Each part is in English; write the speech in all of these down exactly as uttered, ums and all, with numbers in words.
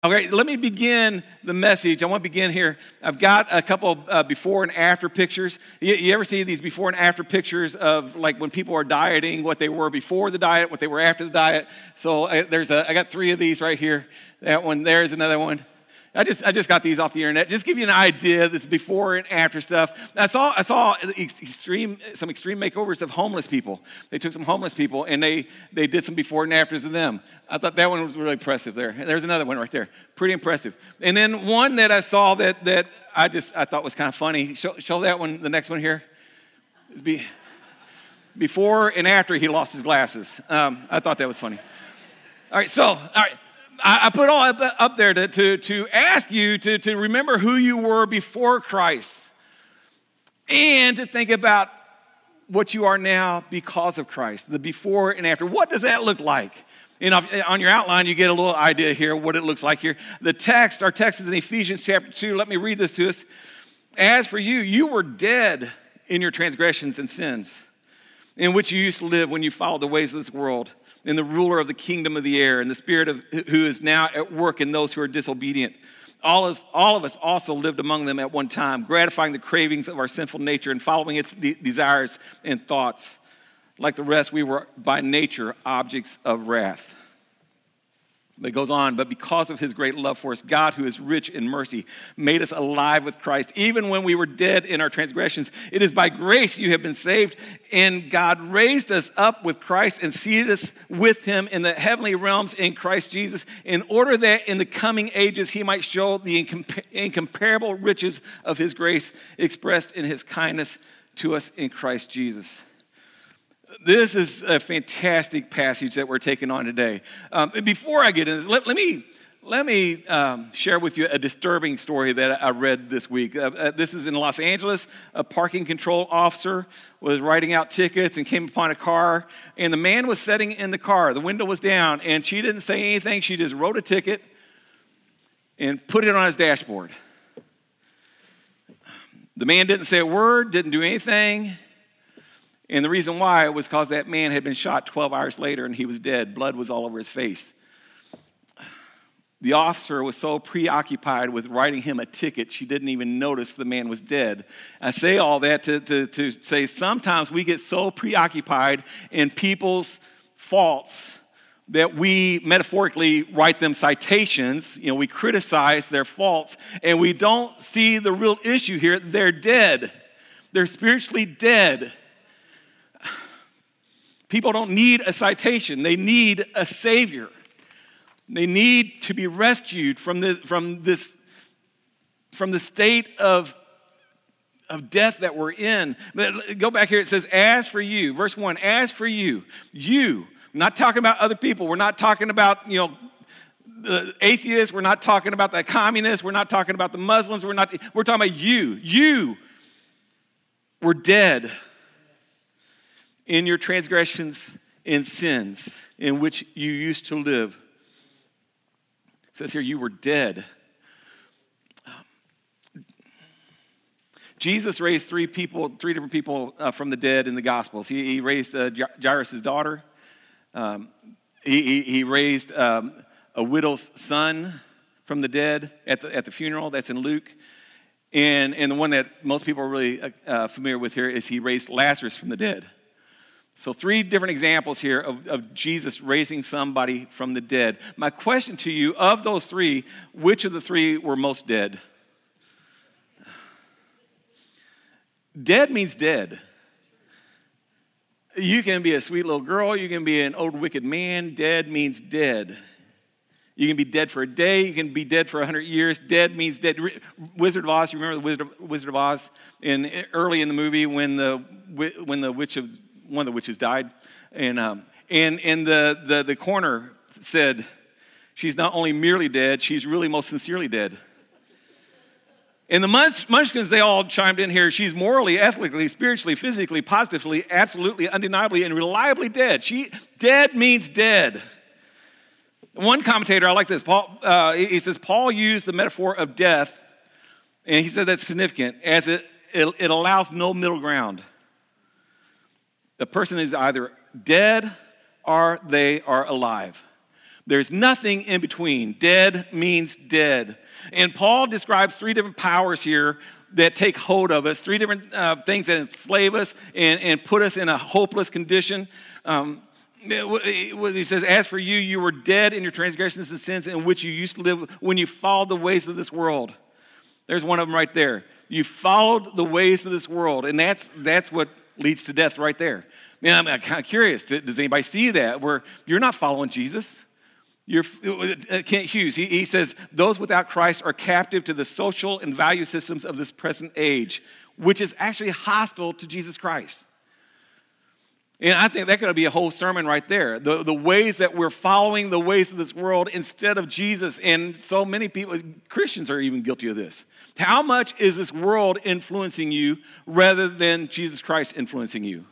Okay, let me begin the message. I want to begin here. I've got a couple uh, before and after pictures. You, you ever see these before and after pictures of like when people are dieting, what they were before the diet, what they were after the diet? So uh, there's a, I got three of these right here. That one, there's another one. I just I just got these off the internet. Just give you an idea. That's before and after stuff. I saw I saw extreme some extreme makeovers of homeless people. They took some homeless people and they they did some before and afters of them. I thought that one was really impressive. There, there's another one right there. Pretty impressive. And then one that I saw that that I just I thought was kind of funny. Show, show that one. The next one here. It's be, before and after he lost his glasses. Um, I thought that was funny. All right. So all right. I put all up there to, to, to ask you to, to remember who you were before Christ and to think about what you are now because of Christ, the before and after. What does that look like? You know, on your outline, you get a little idea here what it looks like here. The text, our text is in Ephesians chapter two. Let me read this to us. As for you, you were dead in your transgressions and sins, in which you used to live when you followed the ways of this world, and the ruler of the kingdom of the air, and the spirit of who is now at work in those who are disobedient. All of, all of us also lived among them at one time, gratifying the cravings of our sinful nature and following its de- desires and thoughts. Like the rest, we were by nature objects of wrath. It goes on, but because of his great love for us, God, who is rich in mercy, made us alive with Christ. Even when we were dead in our transgressions, it is by grace you have been saved. And God raised us up with Christ and seated us with him in the heavenly realms in Christ Jesus, in order that in the coming ages he might show the incompa- incomparable riches of his grace expressed in his kindness to us in Christ Jesus. This is a fantastic passage that we're taking on today. Um, before I get into this, let, let me, let me um, share with you a disturbing story that I read this week. Uh, uh, this is in Los Angeles. A parking control officer was writing out tickets and came upon a car, and the man was sitting in the car. The window was down, and she didn't say anything. She just wrote a ticket and put it on his dashboard. The man didn't say a word, didn't do anything. And the reason why was because that man had been shot twelve hours later and he was dead. Blood was all over his face. The officer was so preoccupied with writing him a ticket, she didn't even notice the man was dead. I say all that to, to, to say sometimes we get so preoccupied in people's faults that we metaphorically write them citations. You know, we criticize their faults and we don't see the real issue here. They're dead. They're spiritually dead. People don't need a citation. They need a Savior. They need to be rescued from the, from this, from the state of, of death that we're in. But go back here. It says, as for you, verse one, as for you, you, I'm not talking about other people. We're not talking about, you know, the atheists. We're not talking about the communists. We're not talking about the Muslims. We're not, we're talking about you. You were dead in your transgressions and sins in which you used to live. It says here, you were dead. Jesus raised three people, three different people uh, from the dead in the Gospels. He, he raised uh, Jairus' daughter. Um, he, he, he raised um, a widow's son from the dead at the, at the funeral. That's in Luke. And, and the one that most people are really uh, familiar with here is he raised Lazarus from the dead. So three different examples here of, of Jesus raising somebody from the dead. My question to you, of those three, which of the three were most dead? Dead means dead. You can be a sweet little girl. You can be an old wicked man. Dead means dead. You can be dead for a day. You can be dead for a hundred years. Dead means dead. Wizard of Oz. You remember the Wizard of, Wizard of Oz? In early in the movie, when the when the witch of one of the witches died, and um, and and the the the coroner said, she's not only merely dead, she's really most sincerely dead. And the munch, munchkins, they all chimed in here. She's morally, ethically, spiritually, physically, positively, absolutely, undeniably, and reliably dead. She dead means dead. One commentator, I like this. Paul, uh, he says Paul used the metaphor of death, and he said that's significant, as it it, it allows no middle ground. The person is either dead or they are alive. There's nothing in between. Dead means dead. And Paul describes three different powers here that take hold of us, three different uh, things that enslave us and, and put us in a hopeless condition. Um, he says, as for you, you were dead in your transgressions and sins in which you used to live when you followed the ways of this world. There's one of them right there. You followed the ways of this world, and that's that's what leads to death right there. Man, I'm kind of curious. Does anybody see that? Where you're not following Jesus? You're, Kent Hughes, he, he says, those without Christ are captive to the social and value systems of this present age, which is actually hostile to Jesus Christ. And I think that could be a whole sermon right there. The, the ways that we're following the ways of this world instead of Jesus. And so many people, Christians are even guilty of this. How much is this world influencing you rather than Jesus Christ influencing you?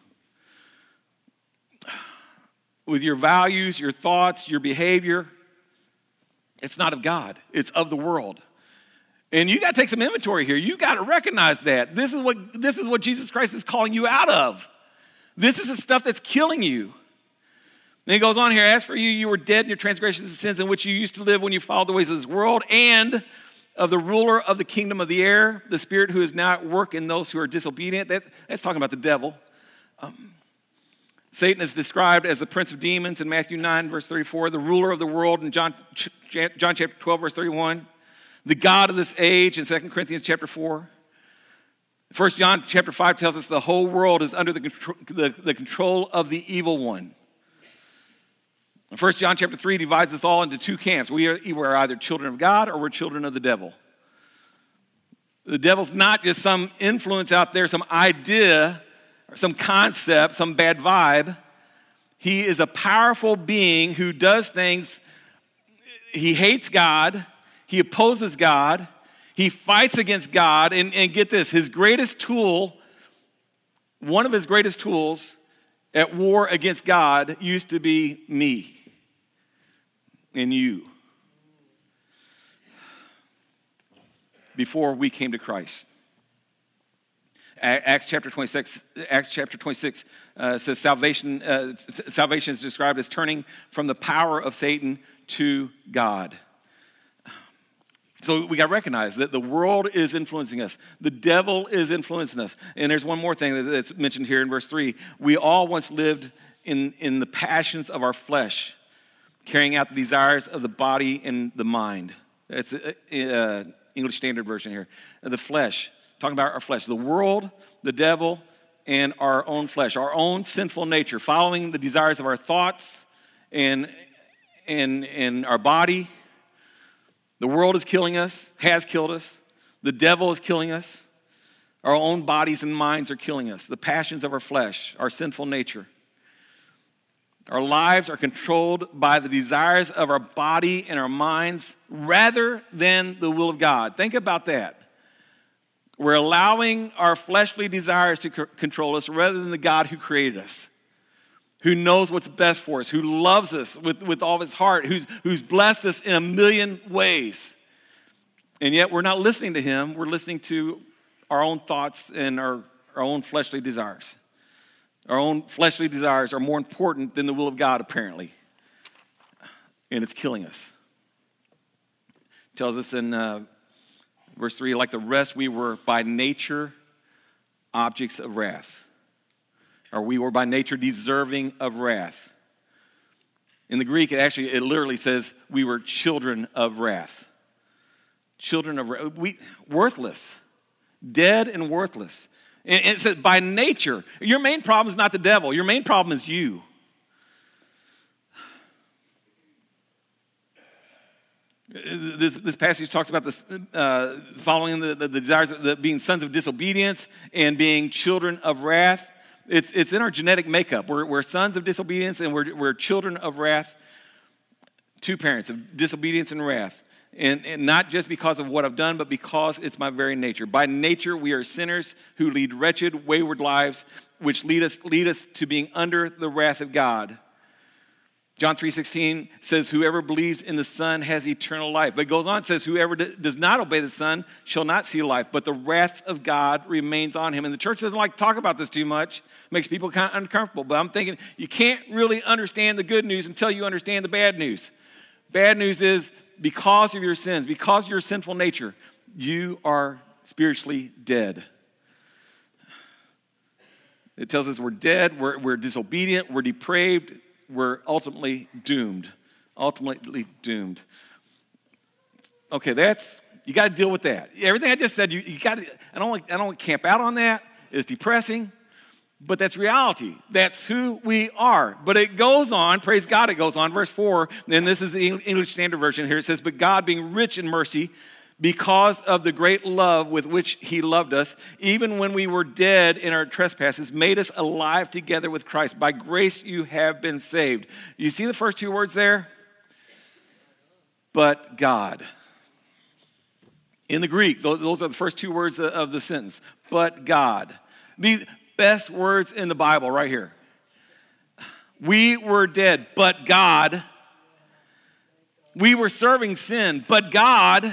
With your values, your thoughts, your behavior, it's not of God. It's of the world. And you got to take some inventory here. You got to recognize that. This is what, this is what Jesus Christ is calling you out of. This is the stuff that's killing you. Then he goes on here, as for you, you were dead in your transgressions and sins in which you used to live when you followed the ways of this world and of the ruler of the kingdom of the air, the spirit who is now at work in those who are disobedient. That, that's talking about the devil. Um, Satan is described as the prince of demons in Matthew nine, verse thirty-four, the ruler of the world in John, John chapter twelve, verse thirty-one, the God of this age in Second Corinthians chapter four. First John chapter five tells us the whole world is under the control, the, the control of the evil one. First John chapter three divides us all into two camps. We are, we are either children of God or we're children of the devil. The devil's not just some influence out there, some idea, or some concept, some bad vibe. He is a powerful being who does things. He hates God. He opposes God. He fights against God. And, and get this, his greatest tool, one of his greatest tools at war against God used to be me and you. Before we came to Christ. Acts chapter twenty-six, Acts chapter twenty-six uh, says salvation, uh, salvation is described as turning from the power of Satan to God. So we got to recognize that the world is influencing us. The devil is influencing us. And there's one more thing that's mentioned here in verse three. We all once lived in, in the passions of our flesh, carrying out the desires of the body and the mind. That's uh, English Standard Version here. The flesh. Talking about our flesh, the world, the devil, and our own flesh, our own sinful nature, following the desires of our thoughts and, and, and our body. The world is killing us, has killed us. The devil is killing us. Our own bodies and minds are killing us. The passions of our flesh, our sinful nature. Our lives are controlled by the desires of our body and our minds rather than the will of God. Think about that. We're allowing our fleshly desires to c- control us rather than the God who created us, who knows what's best for us, who loves us with, with all of his heart, who's, who's blessed us in a million ways. And yet we're not listening to him. We're listening to our own thoughts and our, our own fleshly desires. Our own fleshly desires are more important than the will of God, apparently. And it's killing us. It tells us in uh, verse three, like the rest, we were by nature objects of wrath. Or we were by nature deserving of wrath. In the Greek, it actually, it literally says we were children of wrath. Children of wrath. We, worthless. Dead and worthless. And it says by nature. Your main problem is not the devil. Your main problem is you. This, this passage talks about this, uh, following the, the, the desires of the, being sons of disobedience and being children of wrath. It's, it's in our genetic makeup. We're, we're sons of disobedience and we're, we're children of wrath. Two parents of disobedience and wrath. And, and not just because of what I've done, but because it's my very nature. By nature, we are sinners who lead wretched, wayward lives, which lead us, lead us to being under the wrath of God. John three sixteen says, whoever believes in the Son has eternal life. But it goes on and says, whoever d- does not obey the Son shall not see life, but the wrath of God remains on him. And the church doesn't like to talk about this too much. It makes people kind of uncomfortable. But I'm thinking, you can't really understand the good news until you understand the bad news. Bad news is, because of your sins, because of your sinful nature, you are spiritually dead. It tells us we're dead, we're, we're disobedient, we're depraved, we're ultimately doomed. Ultimately doomed. Okay, that's, you got to deal with that. Everything I just said, you, you got to, I don't, I don't want to camp out on that. It's depressing, but that's reality. That's who we are. But it goes on, praise God, it goes on. Verse four, and this is the English Standard Version here. It says, but God, being rich in mercy, because of the great love with which he loved us, even when we were dead in our trespasses, made us alive together with Christ. By grace you have been saved. You see the first two words there? But God. In the Greek, those are the first two words of the sentence. But God. The best words in the Bible right here. We were dead, but God. We were serving sin, but God.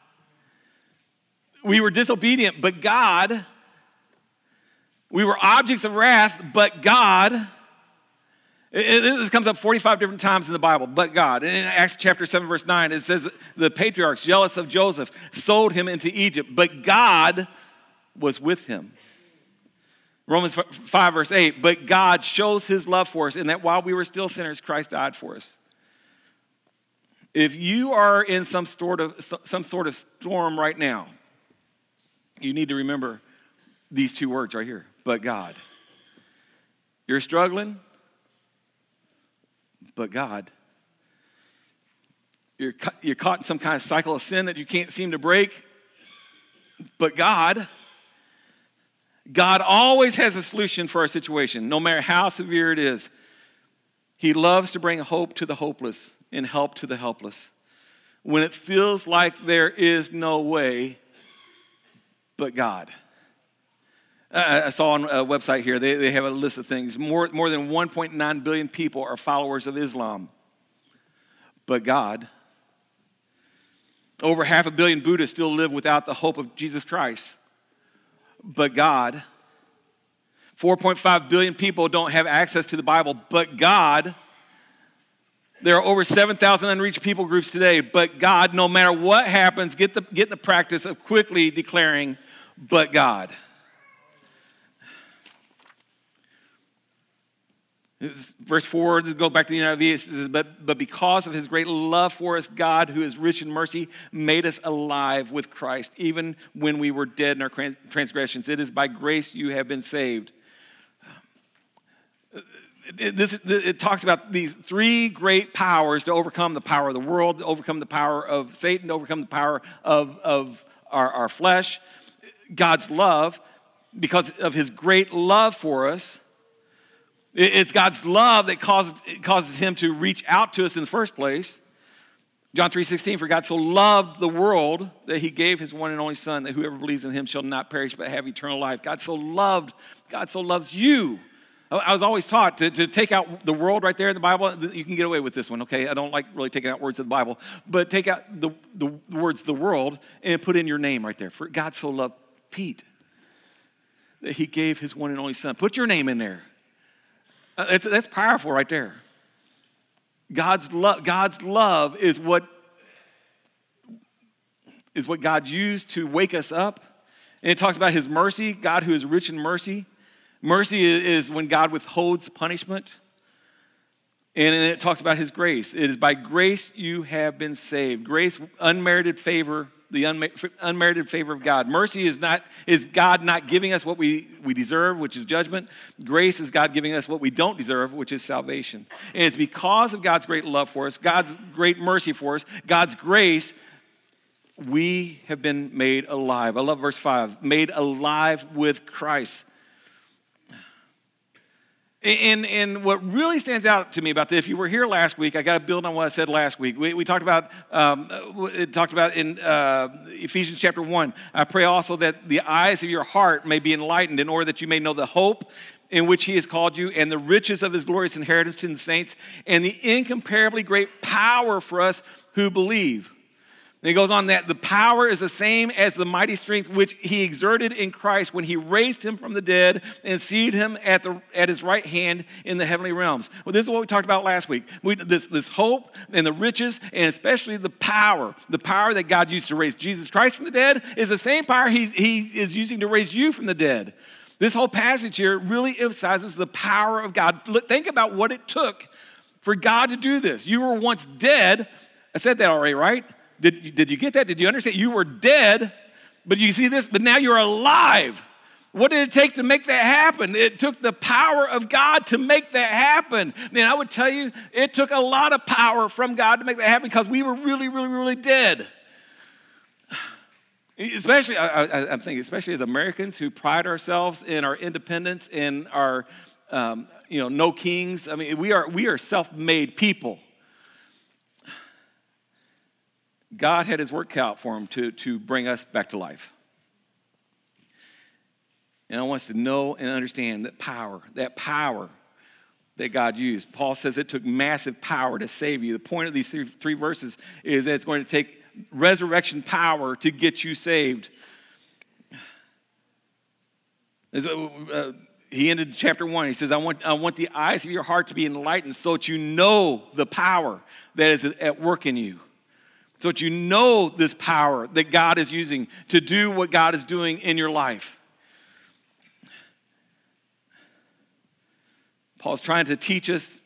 We were disobedient, but God. We were objects of wrath, but God. It, this comes up forty-five different times in the Bible, but God. And in Acts chapter seven, verse nine, it says the patriarchs, jealous of Joseph, sold him into Egypt, but God was with him. Romans five, verse eight, but God shows his love for us in that while we were still sinners, Christ died for us. If you are in some sort of, some sort of storm right now, you need to remember these two words right here, but God. You're struggling, but God. You're, you're caught in some kind of cycle of sin that you can't seem to break, but God. God always has a solution for our situation, no matter how severe it is. He loves to bring hope to the hopeless and help to the helpless. When it feels like there is no way, but God. I saw on a website here, they, they have a list of things. More, more than one point nine billion people are followers of Islam. But God. Over half a billion Buddhists still live without the hope of Jesus Christ. But God. four point five billion people don't have access to the Bible. But God. There are over seven thousand unreached people groups today. But God, no matter what happens, get the, get in the practice of quickly declaring, but God. Verse four, this go back to the N I V, it says, but, but because of his great love for us, God, who is rich in mercy, made us alive with Christ, even when we were dead in our transgressions. It is by grace you have been saved. It, this, it talks about these three great powers to overcome the power of the world, to overcome the power of Satan, to overcome the power of, of our, our flesh. God's love, because of his great love for us. It's God's love that causes, causes him to reach out to us in the first place. John three sixteen, for God so loved the world that he gave his one and only son, that whoever believes in him shall not perish but have eternal life. God so loved, God so loves you. I was always taught to, to take out the world right there in the Bible. You can get away with this one, okay? I don't like really taking out words of the Bible. But take out the, the, the words the world and put in your name right there. For God so loved Pete that he gave his one and only son. Put your name in there. Uh, that's, that's powerful right there. God's love, God's love is what, is what God used to wake us up. And it talks about his mercy, God who is rich in mercy. Mercy is when God withholds punishment. And it talks about his grace. It is by grace you have been saved. Grace, unmerited favor, the unmerited favor of God. Mercy is not is God not giving us what we, we deserve, which is judgment. Grace is God giving us what we don't deserve, which is salvation. And it's because of God's great love for us, God's great mercy for us, God's grace, we have been made alive. I love verse five. Made alive with Christ. And, and what really stands out to me about this, if you were here last week, I got to build on what I said last week. We, we talked about, um, it talked about in uh, Ephesians chapter one. I pray also that the eyes of your heart may be enlightened in order that you may know the hope in which he has called you and the riches of his glorious inheritance in the saints and the incomparably great power for us who believe. And he goes on that the power is the same as the mighty strength which he exerted in Christ when he raised him from the dead and seated him at the at his right hand in the heavenly realms. Well, this is what we talked about last week. We, this, this hope and the riches and especially the power, the power that God used to raise Jesus Christ from the dead is the same power he's, he is using to raise you from the dead. This whole passage here really emphasizes the power of God. Look, think about what it took for God to do this. You were once dead. I said that already, right? Did, did you get that? Did you understand? You were dead, but you see this, but now you're alive. What did it take to make that happen? It took the power of God to make that happen. Man, I would tell you, it took a lot of power from God to make that happen because we were really, really, really dead. Especially, I, I, I'm thinking, especially as Americans who pride ourselves in our independence, in our, um, you know, no kings. I mean, we are we are self-made people. God had his work cut out for him to, to bring us back to life. And I want us to know and understand that power, that power that God used. Paul says it took massive power to save you. The point of these three, three verses is that it's going to take resurrection power to get you saved. Uh, he ended chapter one. He says, I want, I want the eyes of your heart to be enlightened so that you know the power that is at work in you. So that you know this power that God is using to do what God is doing in your life. Paul's trying to teach us.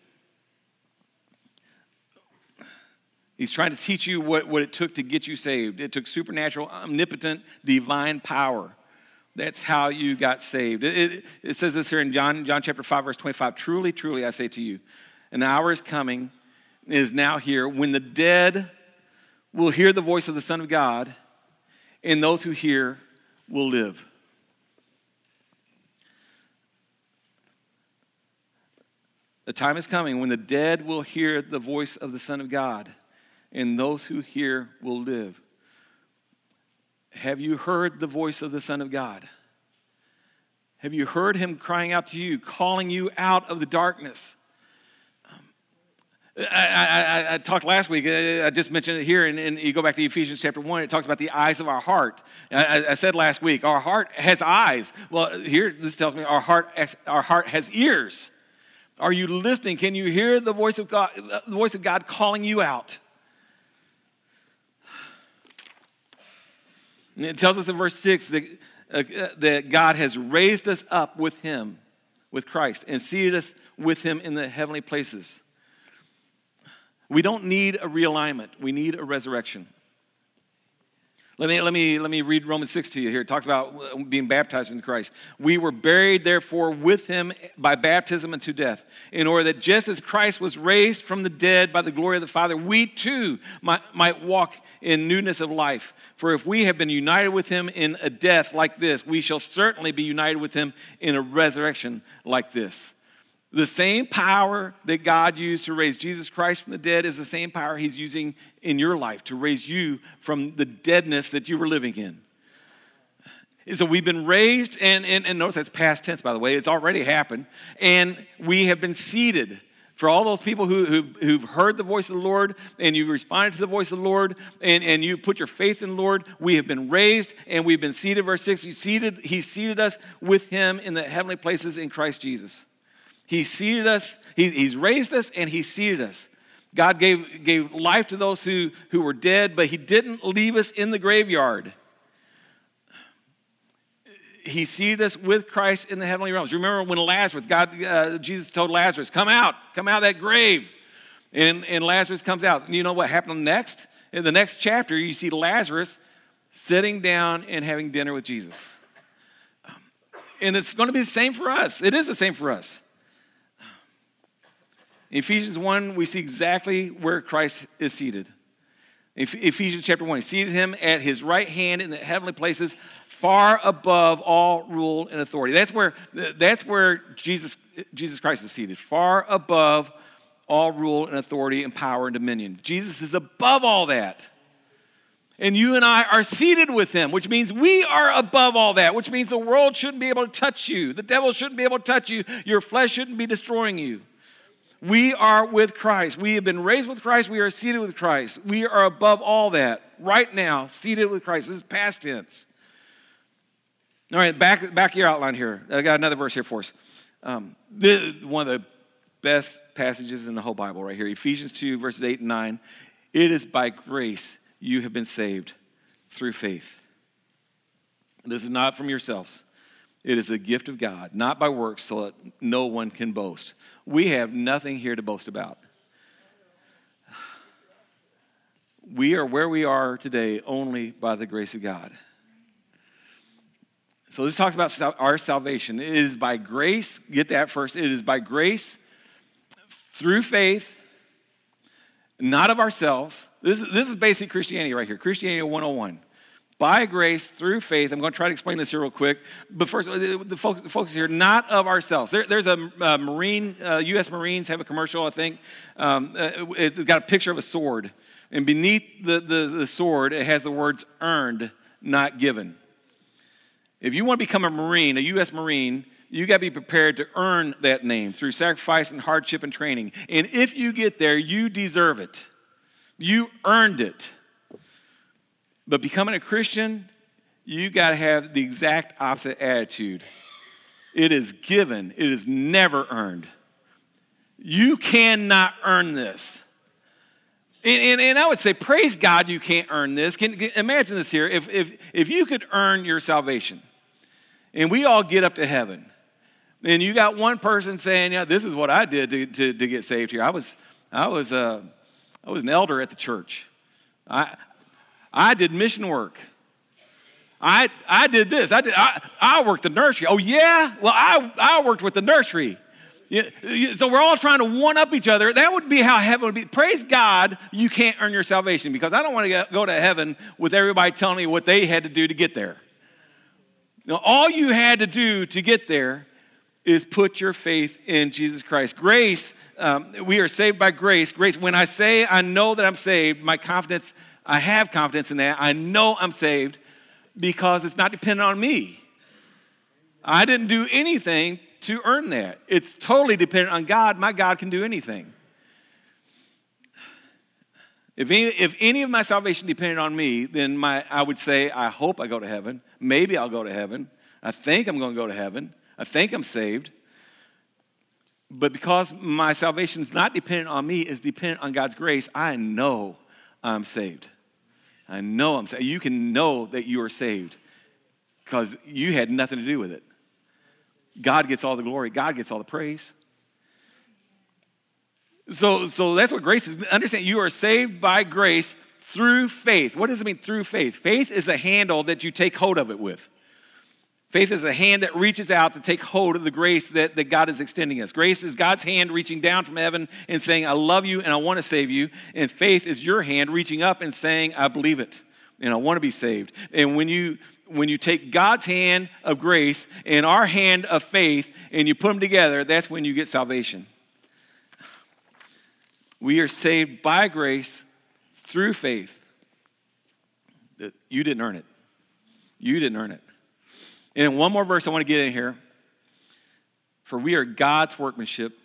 He's trying to teach you what, what it took to get you saved. It took supernatural, omnipotent, divine power. That's how you got saved. It, it, it says this here in John, John chapter five, verse twenty-five. Truly, truly, I say to you, an hour is coming, is now here, when the dead will hear the voice of the Son of God, and those who hear will live. The time is coming when the dead will hear the voice of the Son of God, and those who hear will live. Have you heard the voice of the Son of God? Have you heard him crying out to you, calling you out of the darkness? I, I, I talked last week, I just mentioned it here, and, and you go back to Ephesians chapter one, it talks about the eyes of our heart. I, I said last week, our heart has eyes. Well, here, this tells me our heart, our heart has ears. Are you listening? Can you hear the voice of God, the voice of God calling you out? And it tells us in verse six that, uh, that God has raised us up with him, with Christ, and seated us with him in the heavenly places. We don't need a realignment. We need a resurrection. Let me, let me, let me read Romans six to you here. It talks about being baptized into Christ. We were buried, therefore, with him by baptism unto death, in order that just as Christ was raised from the dead by the glory of the Father, we too might, might walk in newness of life. For if we have been united with him in a death like this, we shall certainly be united with him in a resurrection like this. The same power that God used to raise Jesus Christ from the dead is the same power he's using in your life to raise you from the deadness that you were living in. So we've been raised, and, and, and notice that's past tense, by the way. It's already happened. And we have been seated. For all those people who, who, who've heard the voice of the Lord and you've responded to the voice of the Lord and, and you put your faith in the Lord, we have been raised and we've been seated. Verse six, he seated, he seated us with him in the heavenly places in Christ Jesus. He seated us, he, he's raised us, and he seated us. God gave, gave life to those who, who were dead, but he didn't leave us in the graveyard. He seated us with Christ in the heavenly realms. Remember when Lazarus, God, uh, Jesus told Lazarus, come out, come out of that grave. And, and Lazarus comes out. And you know what happened next? In the next chapter, you see Lazarus sitting down and having dinner with Jesus. Um, and it's going to be the same for us. It is the same for us. In Ephesians one, we see exactly where Christ is seated. In Ephesians chapter one, he seated him at his right hand in the heavenly places, far above all rule and authority. That's where, that's where Jesus, Jesus Christ is seated, far above all rule and authority and power and dominion. Jesus is above all that. And you and I are seated with him, which means we are above all that, which means the world shouldn't be able to touch you. The devil shouldn't be able to touch you. Your flesh shouldn't be destroying you. We are with Christ. We have been raised with Christ. We are seated with Christ. We are above all that right now, seated with Christ. This is past tense. All right, back, back your outline here. I got another verse here for us. Um, this is one of the best passages in the whole Bible right here. Ephesians two, verses eight and nine. It is by grace you have been saved through faith. This is not from yourselves. It is a gift of God, not by works, so that no one can boast. We have nothing here to boast about. We are where we are today only by the grace of God. So this talks about our salvation. It is by grace. Get that first. It is by grace through faith, not of ourselves. This is, this is basic Christianity right here. Christianity one oh one. By grace, through faith. I'm going to try to explain this here real quick. But first, the focus, the focus here, not of ourselves. There, there's a, a Marine, uh, U S Marines have a commercial, I think. Um, it's got a picture of a sword. And beneath the, the, the sword, it has the words earned, not given. If you want to become a Marine, a U S Marine, you got to be prepared to earn that name through sacrifice and hardship and training. And if you get there, you deserve it. You earned it. But becoming a Christian, you got to have the exact opposite attitude. It is given. It is never earned. You cannot earn this. And, and, and I would say, praise God you can't earn this. Can, can, imagine this here. If, if, if you could earn your salvation, and we all get up to heaven, and you got one person saying, yeah, this is what I did to, to, to get saved here. I was, I, was, uh, I was an elder at the church. I... I did mission work. I I did this. I did. I, I worked the nursery. Oh yeah. Well, I I worked with the nursery. Yeah, so we're all trying to one up each other. That would be how heaven would be. Praise God, you can't earn your salvation, because I don't want to go to heaven with everybody telling me what they had to do to get there. Now, all you had to do to get there is put your faith in Jesus Christ. Grace. Um, we are saved by grace. Grace. When I say I know that I'm saved, my confidence. I have confidence in that. I know I'm saved because it's not dependent on me. I didn't do anything to earn that. It's totally dependent on God. My God can do anything. If any, if any of my salvation depended on me, then my I would say, I hope I go to heaven. Maybe I'll go to heaven. I think I'm going to go to heaven. I think I'm saved. But because my salvation is not dependent on me, it's dependent on God's grace, I know I'm saved. I know I'm saved. You can know that you are saved because you had nothing to do with it. God gets all the glory. God gets all the praise. So, so that's what grace is. Understand, you are saved by grace through faith. What does it mean through faith? Faith is a handle that you take hold of it with. Faith is a hand that reaches out to take hold of the grace that, that God is extending us. Grace is God's hand reaching down from heaven and saying, I love you and I want to save you. And faith is your hand reaching up and saying, I believe it and I want to be saved. And when you when you take God's hand of grace and our hand of faith and you put them together, that's when you get salvation. We are saved by grace through faith. You didn't earn it. You didn't earn it. And one more verse I want to get in here. For we are God's workmanship,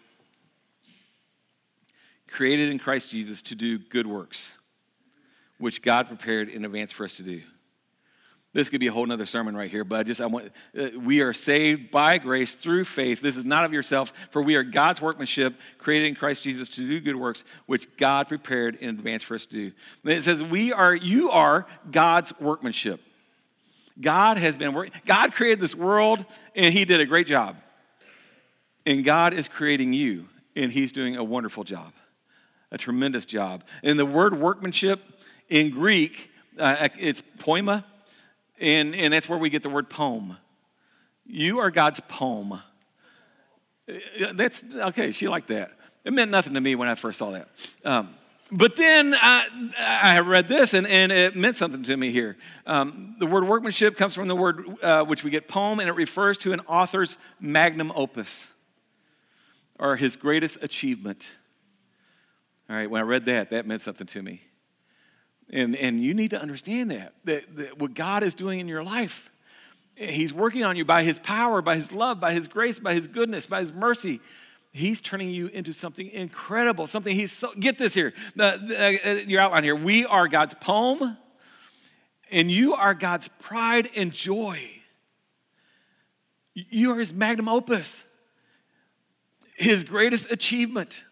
created in Christ Jesus to do good works, which God prepared in advance for us to do. This could be a whole nother sermon right here, but I just I want uh, we are saved by grace through faith. This is not of yourself, for we are God's workmanship, created in Christ Jesus to do good works, which God prepared in advance for us to do. And it says we are, you are God's workmanship. God has been working. God created this world, and he did a great job. And God is creating you, and he's doing a wonderful job, a tremendous job. And the word workmanship in Greek, uh, it's poema, and, and that's where we get the word poem. You are God's poem. That's, okay, she liked that. It meant nothing to me when I first saw that. Um, But then I, I read this, and, and it meant something to me here. Um, the word workmanship comes from the word uh, which we get poem, and it refers to an author's magnum opus, or his greatest achievement. All right, when I read that, that meant something to me. And, and you need to understand that, that, that what God is doing in your life, he's working on you by his power, by his love, by his grace, by his goodness, by his mercy. He's turning you into something incredible, something he's, so, get this here, the, the, uh, your outline here. We are God's poem, and you are God's pride and joy. You are his magnum opus, his greatest achievement.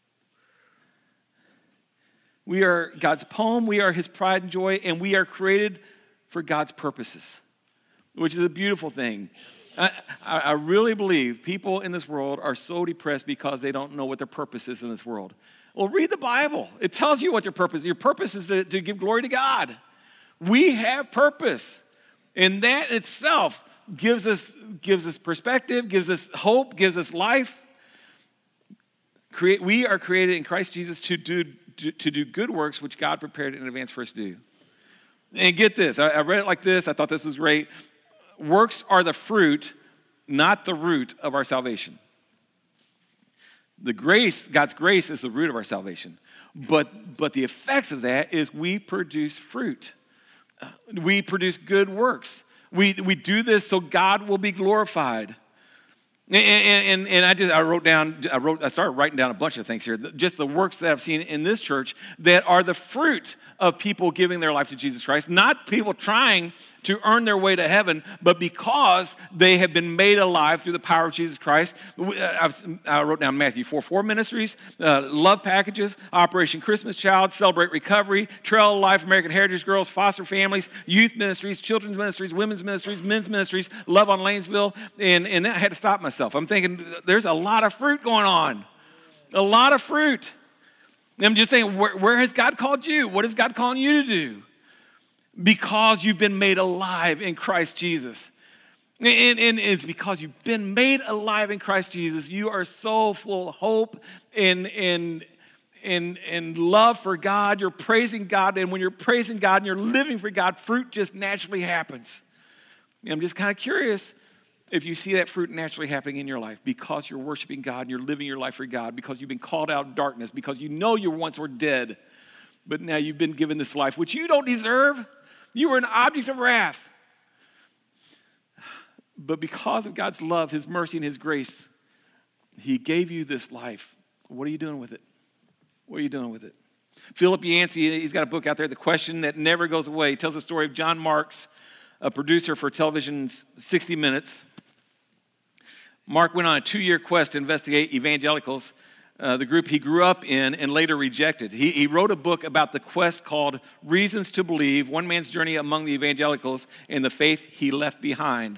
We are God's poem, we are his pride and joy, and we are created for God's purposes, which is a beautiful thing. I, I really believe people in this world are so depressed because they don't know what their purpose is in this world. Well, read the Bible. It tells you what your purpose is. Your purpose is to, to give glory to God. We have purpose, and that itself gives us, gives us perspective, gives us hope, gives us life. Create, we are created in Christ Jesus to do, to, to do good works which God prepared in advance for us to do. And get this, I, I read it like this. I thought this was great. Works are the fruit, not the root of our salvation. The grace, God's grace is the root of our salvation. But, but the effects of that is we produce fruit. We produce good works. We, we do this so God will be glorified. And, and, and I just I wrote down, I wrote, I started writing down a bunch of things here. Just the works that I've seen in this church that are the fruit of people giving their life to Jesus Christ. Not people trying to earn their way to heaven, but because they have been made alive through the power of Jesus Christ. I've, I wrote down Matthew four four ministries, uh, love packages, Operation Christmas Child, Celebrate Recovery, Trail of Life, American Heritage Girls, foster families, youth ministries, children's ministries, women's ministries, men's ministries, Love on Lanesville, and, and then I had to stop myself. I'm thinking there's a lot of fruit going on, a lot of fruit. I'm just saying, where, where has God called you? What is God calling you to do? Because you've been made alive in Christ Jesus. And, and it's because you've been made alive in Christ Jesus. You are so full of hope and, and, and, and love for God. You're praising God. And when you're praising God and you're living for God, fruit just naturally happens. And I'm just kind of curious if you see that fruit naturally happening in your life because you're worshiping God and you're living your life for God, because you've been called out of darkness, because you know you once were dead, but now you've been given this life, which you don't deserve. You were an object of wrath. But because of God's love, his mercy, and his grace, he gave you this life. What are you doing with it? What are you doing with it? Philip Yancey, he's got a book out there, The Question That Never Goes Away. He tells the story of John Marks, a producer for television's sixty minutes. Mark went on a two-year quest to investigate evangelicals, uh, the group he grew up in and later rejected. He, he wrote a book about the quest called Reasons to Believe, One Man's Journey Among the Evangelicals and the Faith He Left Behind.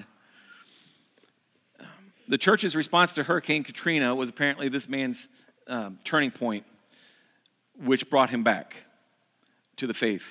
The church's response to Hurricane Katrina was apparently this man's um, turning point, which brought him back to the faith.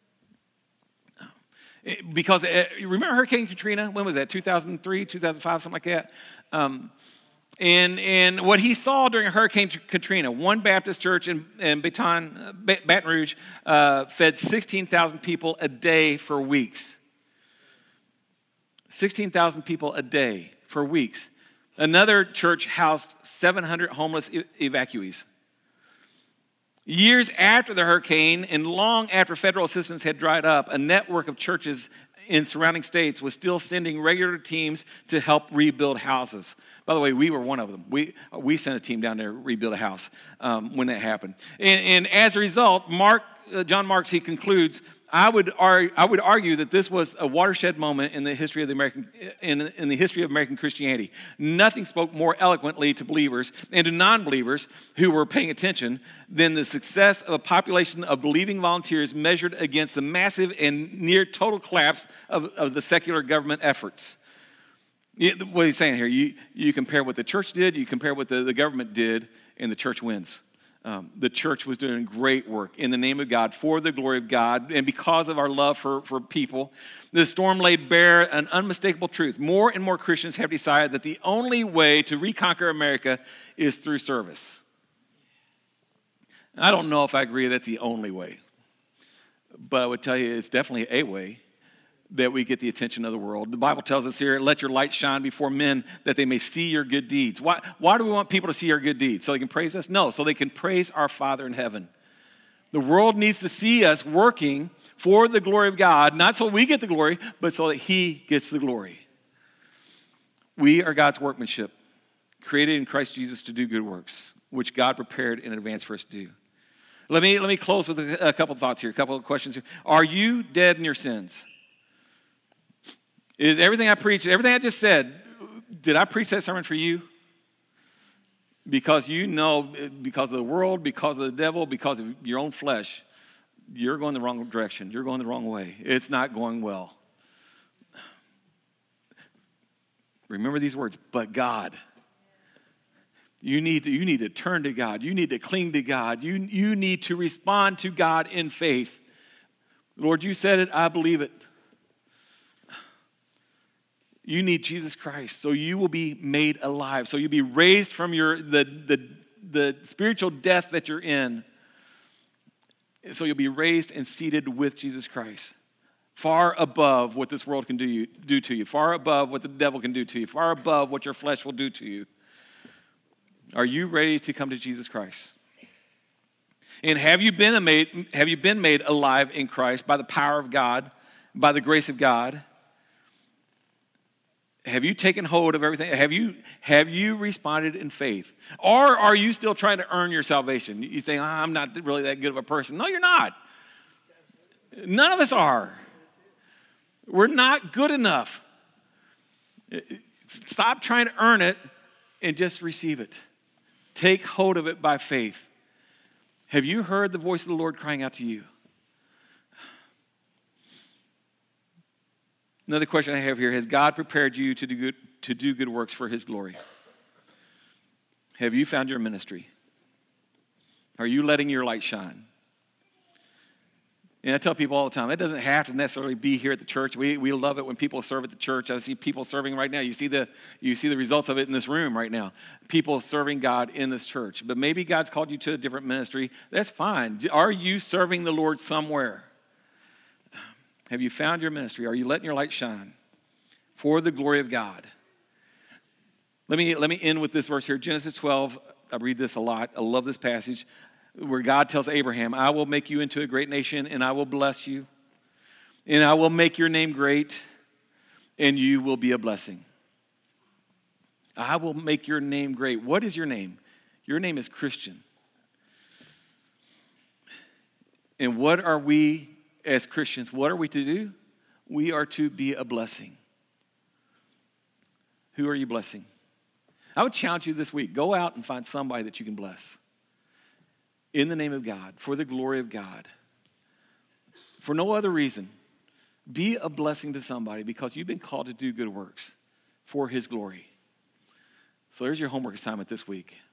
Because, uh, remember Hurricane Katrina? When was that? two thousand three, two thousand five, something like that? Um, and, and what he saw during Hurricane Katrina, one Baptist church in, in Baton, uh, Baton Rouge uh, fed sixteen thousand people a day for weeks. sixteen thousand people a day for weeks. Another church housed seven hundred homeless e- evacuees. Years after the hurricane and long after federal assistance had dried up, a network of churches in surrounding states was still sending regular teams to help rebuild houses. By the way, we were one of them. We we sent a team down there to rebuild a house um, when that happened. And, and as a result, Mark uh, John Marks, he concludes, I would argue, I would argue that this was a watershed moment in the history of the American in, in the history of American Christianity. Nothing spoke more eloquently to believers and to non-believers who were paying attention than the success of a population of believing volunteers measured against the massive and near total collapse of, of the secular government efforts. What he's saying here, you, you compare what the church did, you compare what the, the government did, and the church wins. Um, the church was doing great work in the name of God, for the glory of God, and because of our love for, for people. The storm laid bare an unmistakable truth. More and more Christians have decided that the only way to reconquer America is through service. I don't know if I agree that's the only way, but I would tell you it's definitely a way that we get the attention of the world. The Bible tells us here, let your light shine before men that they may see your good deeds. Why, why do we want people to see our good deeds? So they can praise us? No, so they can praise our Father in heaven. The world needs to see us working for the glory of God, not so we get the glory, but so that he gets the glory. We are God's workmanship, created in Christ Jesus to do good works, which God prepared in advance for us to do. Let me, let me close with a, a couple thoughts here, a couple of questions here. Are you dead in your sins? Is everything I preached, everything I just said, did I preach that sermon for you? Because you know, because of the world, because of the devil, because of your own flesh, you're going the wrong direction. You're going the wrong way. It's not going well. Remember these words, but God. You need to, you need to turn to God. You need to cling to God. You, you need to respond to God in faith. Lord, you said it, I believe it. You need Jesus Christ, so you will be made alive. So you'll be raised from your the, the, the spiritual death that you're in. So you'll be raised and seated with Jesus Christ. Far above what this world can do, you, do to you. Far above what the devil can do to you. Far above what your flesh will do to you. Are you ready to come to Jesus Christ? And have you been made, have you been made alive in Christ by the power of God, by the grace of God? Have you taken hold of everything? Have you, have you responded in faith? Or are you still trying to earn your salvation? You think, oh, I'm not really that good of a person. No, you're not. None of us are. We're not good enough. Stop trying to earn it and just receive it. Take hold of it by faith. Have you heard the voice of the Lord crying out to you? Another question I have here, has God prepared you to do good, to do good works for his glory? Have you found your ministry? Are you letting your light shine? And I tell people all the time, it doesn't have to necessarily be here at the church. We, we love it when people serve at the church. I see people serving right now. You see the you see the results of it in this room right now. People serving God in this church. But maybe God's called you to a different ministry. That's fine. Are you serving the Lord somewhere? Have you found your ministry? Are you letting your light shine for the glory of God? Let me, let me end with this verse here. Genesis twelve, I read this a lot. I love this passage where God tells Abraham, I will make you into a great nation and I will bless you. And I will make your name great and you will be a blessing. I will make your name great. What is your name? Your name is Christian. And what are we as Christians, what are we to do? We are to be a blessing. Who are you blessing? I would challenge you this week. Go out and find somebody that you can bless. In the name of God, for the glory of God. For no other reason. Be a blessing to somebody because you've been called to do good works for his glory. So there's your homework assignment this week.